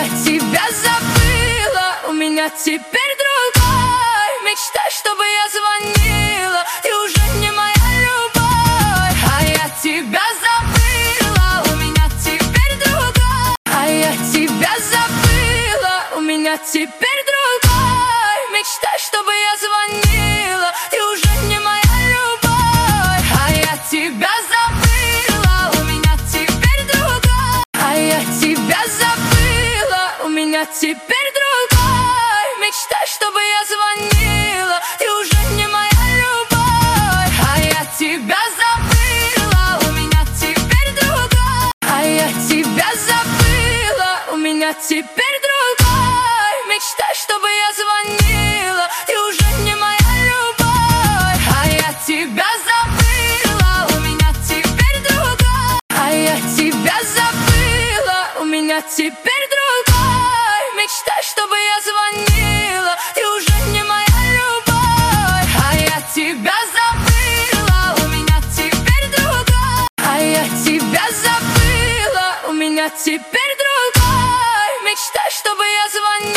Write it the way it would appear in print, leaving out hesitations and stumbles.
я тебя забыла, у меня теперь другой. Мечтай, чтобы я звонила, ты уже не моя любовь. А я тебя забыла, у меня теперь другой. А я тебя забыла, у меня теперь другой. Мечтай, чтобы я звонила, ты уже не моя любовь. А я тебя забыла, у меня теперь другой. А я тебя забыла, у меня теперь другой. Мечтай, чтобы я звонила, ты уже не моя любовь. А я тебя забыла, у меня теперь другой. А я тебя забыла, у меня теперь другой. Мечтай, чтобы я звонила, ты уже не моя любовь. А я тебя забыла, у меня теперь другой. А я тебя забыла, у меня теперь другой. Мечтай, чтобы я звонила, ты уже не моя любовь. А я тебя забыла, у меня теперь другой. А я тебя забыла, у меня теперь другой.